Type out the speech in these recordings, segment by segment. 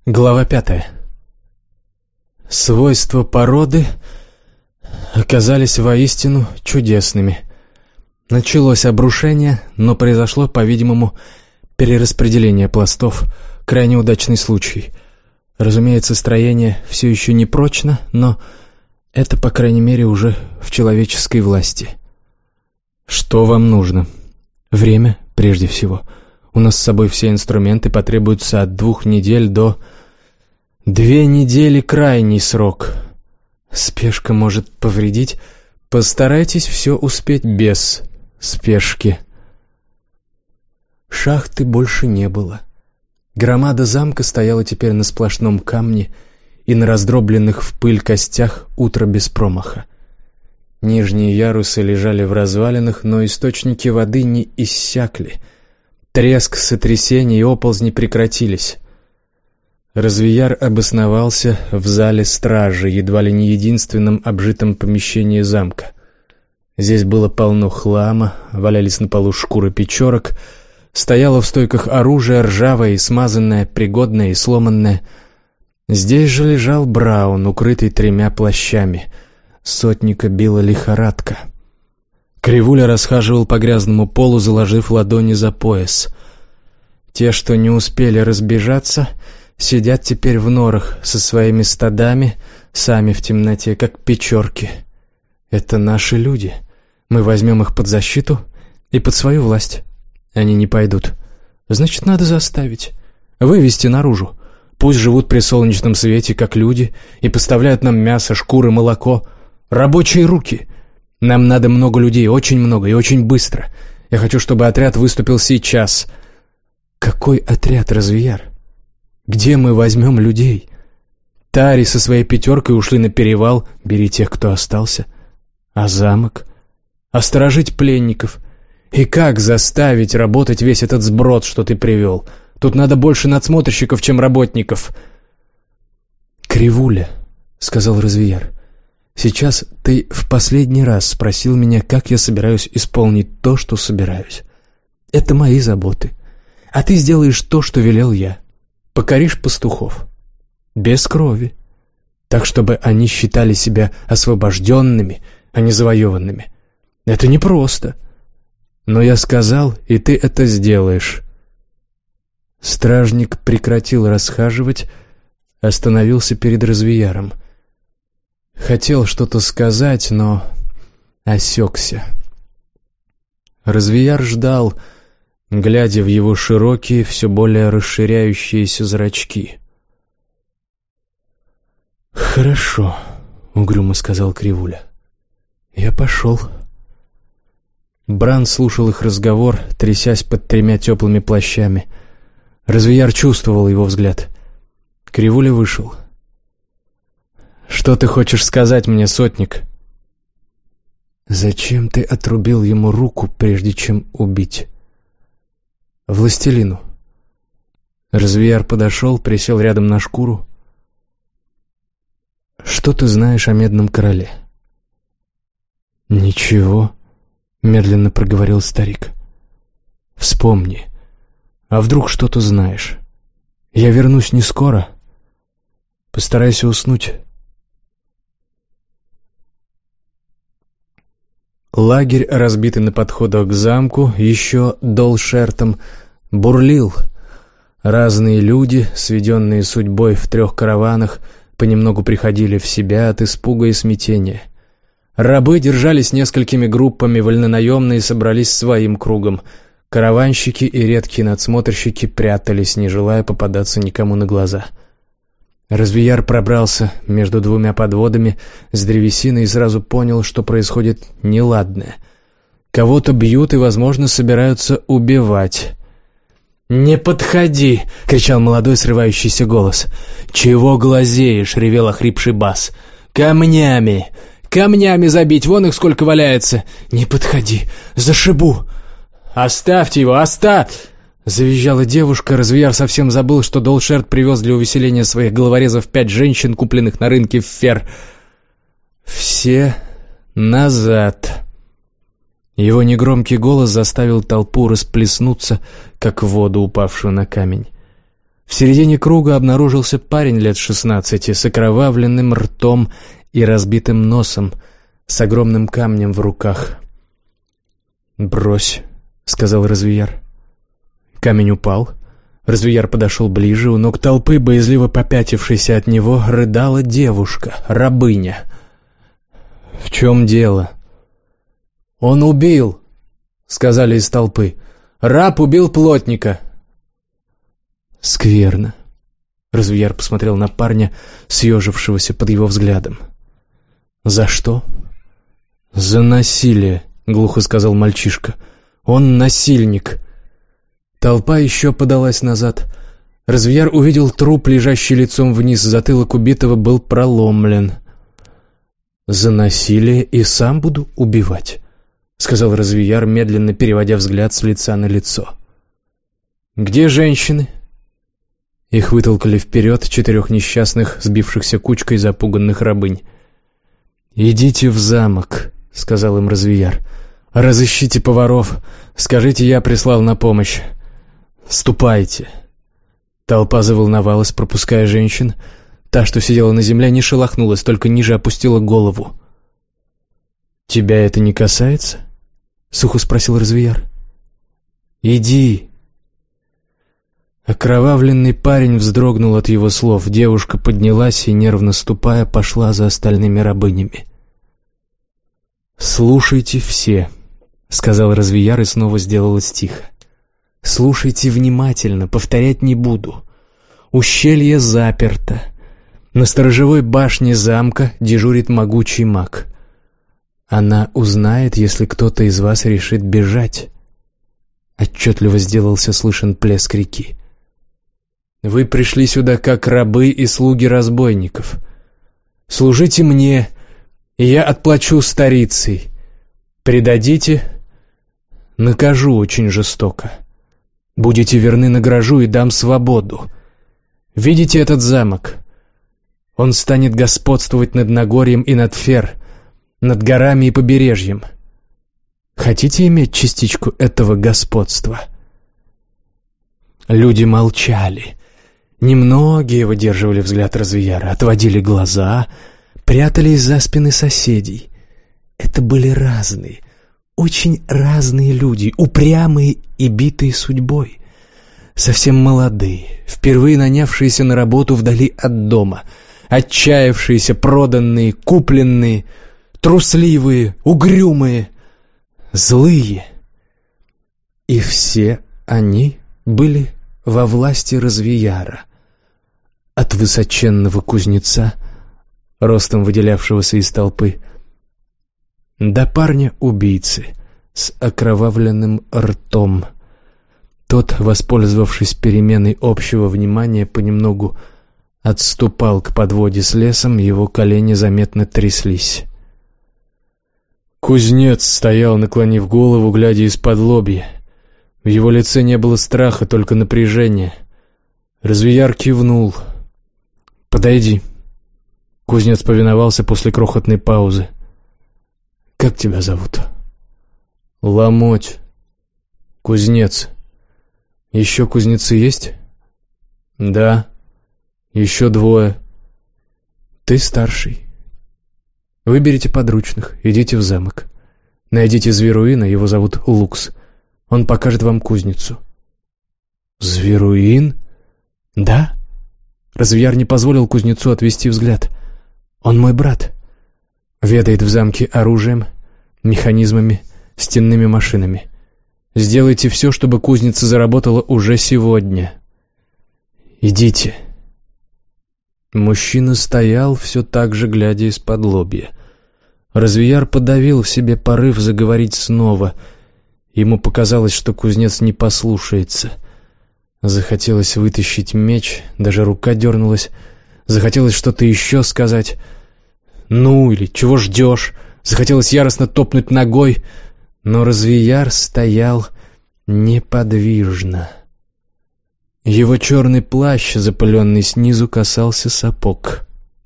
Глава 5. Свойства породы оказались воистину чудесными. Началось обрушение, но произошло, по-видимому, перераспределение пластов, крайне удачный случай. Разумеется, строение все еще не прочно, но это, по крайней мере, уже в человеческой власти. Что вам нужно? Время, прежде всего. У нас с собой все инструменты, потребуется от 2 недель до... 2 недели — крайний срок. Спешка может повредить. Постарайтесь все успеть без спешки. Шахты больше не было. Громада замка стояла теперь на сплошном камне и на раздробленных в пыль костях утро без промаха. Нижние ярусы лежали в развалинах, но источники воды не иссякли. Треск, сотрясения и оползни прекратились. Развияр обосновался в зале стражи, едва ли не единственном обжитом помещении замка. Здесь было полно хлама, валялись на полу шкуры печорок, стояло в стойках оружие, ржавое и смазанное, пригодное и сломанное. Здесь же лежал Браун, укрытый 3 плащами. Сотника била лихорадка. Кривуля расхаживал по грязному полу, заложив ладони за пояс. Те, что не успели разбежаться, сидят теперь в норах со своими стадами, сами в темноте, как печорки. Это наши люди. Мы возьмем их под защиту и под свою власть. Они не пойдут. Значит, надо заставить. Вывести наружу. Пусть живут при солнечном свете, как люди, и поставляют нам мясо, шкуры, молоко. Рабочие руки. Нам надо много людей, очень много и очень быстро. Я хочу, чтобы отряд выступил сейчас. Какой отряд, Развияр? Где мы возьмем людей? Тари со своей 5 ушли на перевал, бери тех, кто остался. А замок? А сторожить пленников? И как заставить работать весь этот сброд, что ты привел? Тут надо больше надсмотрщиков, чем работников. Кривуля, — сказал Развияр, — сейчас ты в последний раз спросил меня, как я собираюсь исполнить то, что собираюсь. Это мои заботы. А ты сделаешь то, что велел я. Покоришь пастухов. Без крови. Так, чтобы они считали себя освобожденными, а не завоеванными. Это непросто. Но я сказал, и ты это сделаешь. Стражник прекратил расхаживать, остановился перед Развияром. Хотел что-то сказать, но осекся. Развияр ждал, глядя в его широкие, все более расширяющиеся зрачки. «Хорошо», — угрюмо сказал Кривуля. «Я пошел». Бран слушал их разговор, трясясь под 3 теплыми плащами. Развияр чувствовал его взгляд. Кривуля вышел. «Что ты хочешь сказать мне, сотник?» «Зачем ты отрубил ему руку, прежде чем убить?» «Властелину». Развияр подошел, присел рядом на шкуру. «Что ты знаешь о Медном Короле?» «Ничего», — медленно проговорил старик. «Вспомни. А вдруг что-то знаешь? Я вернусь не скоро. Постарайся уснуть». Лагерь, разбитый на подходах к замку, еще Долшертом, бурлил. Разные люди, сведенные судьбой в 3 караванах, понемногу приходили в себя от испуга и смятения. Рабы держались несколькими группами, вольнонаемные собрались своим кругом. Караванщики и редкие надсмотрщики прятались, не желая попадаться никому на глаза. Развияр пробрался между 2 подводами с древесиной и сразу понял, что происходит неладное. Кого-то бьют и, возможно, собираются убивать. «Не подходи!» — кричал молодой срывающийся голос. «Чего глазеешь?» — ревел охрипший бас. «Камнями! Камнями забить! Вон их сколько валяется! Не подходи! Зашибу!» «Оставьте его! Оставь!» Завизжала девушка. Развияр совсем забыл, что Долшерт привез для увеселения своих головорезов 5 женщин, купленных на рынке в Фер. «Все назад!» Его негромкий голос заставил толпу расплеснуться, как воду, упавшую на камень. В середине круга обнаружился парень лет 16 с окровавленным ртом и разбитым носом, с огромным камнем в руках. «Брось», — сказал Развияр. Камень упал. Развияр подошел ближе. У ног толпы, боязливо попятившейся от него, рыдала девушка, рабыня. «В чем дело?» «Он убил», — сказали из толпы. «Раб убил плотника». «Скверно». Развияр посмотрел на парня, съежившегося под его взглядом. «За что?» «За насилие», — глухо сказал мальчишка. «Он насильник». Толпа еще подалась назад. Развияр увидел труп, лежащий лицом вниз. Затылок убитого был проломлен. «За насилие и сам буду убивать», — сказал Развияр, медленно переводя взгляд с лица на лицо. «Где женщины?» Их вытолкали вперед 4 несчастных, сбившихся кучкой запуганных рабынь. «Идите в замок», — сказал им Развияр. «Разыщите поваров. Скажите, я прислал на помощь. Ступайте». Толпа заволновалась, пропуская женщин. Та, что сидела на земле, не шелохнулась, только ниже опустила голову. «Тебя это не касается?» — сухо спросил Развияр. «Иди». Окровавленный парень вздрогнул от его слов. Девушка поднялась и, нервно ступая, пошла за остальными рабынями. «Слушайте все», — сказал Развияр и снова сделалось тихо. «Слушайте внимательно, повторять не буду. Ущелье заперто. На сторожевой башне замка дежурит могучий маг. Она узнает, если кто-то из вас решит бежать». Отчетливо сделался слышен плеск реки. «Вы пришли сюда как рабы и слуги разбойников. Служите мне, и я отплачу старицей. Предадите — накажу очень жестоко. Будете верны — награжу и дам свободу. Видите этот замок? Он станет господствовать над Нагорьем и над Фер, над горами и побережьем. Хотите иметь частичку этого господства?» Люди молчали. Немногие выдерживали взгляд Развияра, отводили глаза, прятались за спины соседей. Это были разные, очень разные люди, упрямые и битые судьбой. Совсем молодые, впервые нанявшиеся на работу вдали от дома, отчаявшиеся, проданные, купленные, трусливые, угрюмые, злые. И все они были во власти Развияра. От высоченного кузнеца, ростом выделявшегося из толпы, до парня-убийцы с окровавленным ртом. Тот, воспользовавшись переменой общего внимания, понемногу отступал к подводе с лесом, его колени заметно тряслись. Кузнец стоял, наклонив голову, глядя из-под лобья. В его лице не было страха, только напряжение. Развияр кивнул. «Подойди». Кузнец повиновался после крохотной паузы. «Как тебя зовут?» «Ломоть». «Кузнец. Еще кузнецы есть?» «Да. Еще 2. Ты старший. Выберите подручных, идите в замок. Найдите Зверуина, его зовут Лукс. Он покажет вам кузницу». «Зверуин?» «Да». Развияр не позволил кузнецу отвести взгляд. «Он мой брат. Ведает в замке оружием, механизмами, стенными машинами. Сделайте все, чтобы кузница заработала уже сегодня. Идите». Мужчина стоял, все так же глядя из-под лобья. Развияр подавил в себе порыв заговорить снова. Ему показалось, что кузнец не послушается. Захотелось вытащить меч, даже рука дернулась. Захотелось что-то еще сказать. «Ну» или «Чего ждешь?» Захотелось яростно топнуть ногой, но Развияр стоял неподвижно. Его черный плащ, запыленный снизу, касался сапог.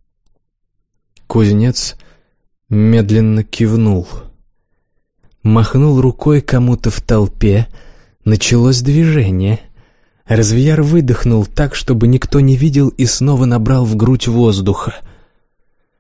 Кузнец медленно кивнул. Махнул рукой кому-то в толпе. Началось движение. Развияр выдохнул так, чтобы никто не видел, и снова набрал в грудь воздуха.